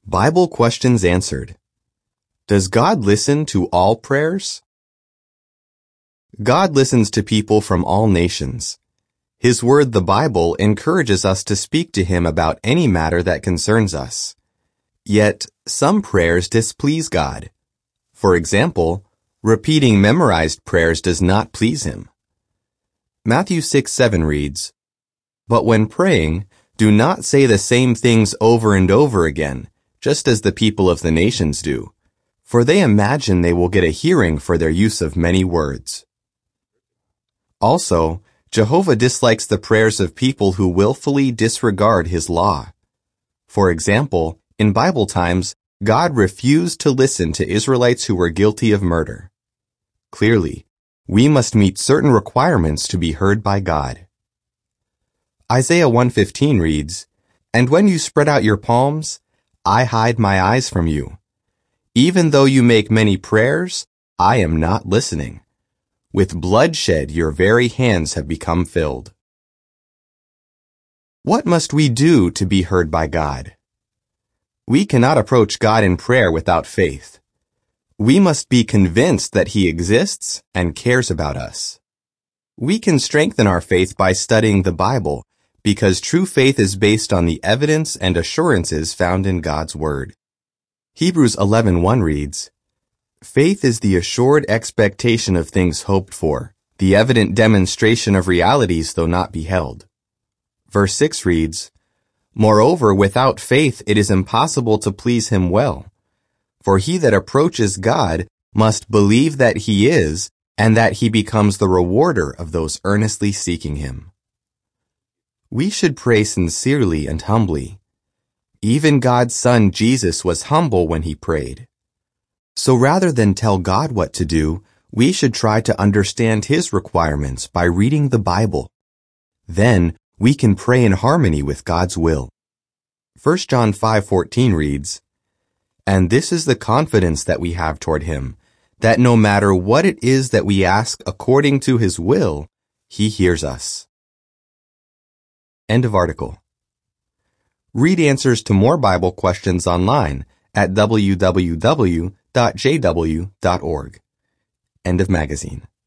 Bible questions answered. Does God listen to all prayers? God listens to people from all nations. His word, the Bible, encourages us to speak to Him about any matter that concerns us. Yet, some prayers displease God. For example, repeating memorized prayers does not please Him. Matthew 6:7 reads, "But when praying, do not say the same things over and over again, just as the people of the nations do, for they imagine they will get a hearing for their use of many words." Also, Jehovah dislikes the prayers of people who willfully disregard His law. For example, in Bible times, God refused to listen to Israelites who were guilty of murder. Clearly, we must meet certain requirements to be heard by God. Isaiah 1:15 reads, "And when you spread out your palms, I hide my eyes from you. Even though you make many prayers, I am not listening. With bloodshed your very hands have become filled." What must we do to be heard by God? We cannot approach God in prayer without faith. We must be convinced that He exists and cares about us. We can strengthen our faith by studying the Bible, because true faith is based on the evidence and assurances found in God's Word. Hebrews 11:1 reads, "Faith is the assured expectation of things hoped for, the evident demonstration of realities though not beheld." Verse 6 reads, "Moreover, without faith it is impossible to please Him well. For he that approaches God must believe that He is, and that He becomes the rewarder of those earnestly seeking Him." We should pray sincerely and humbly. Even God's Son Jesus was humble when He prayed. So rather than tell God what to do, we should try to understand His requirements by reading the Bible. Then we can pray in harmony with God's will. 1 John 5:14 reads, "And this is the confidence that we have toward Him, that no matter what it is that we ask according to His will, He hears us." End of article. Read answers to more Bible questions online at www.jw.org. End of magazine.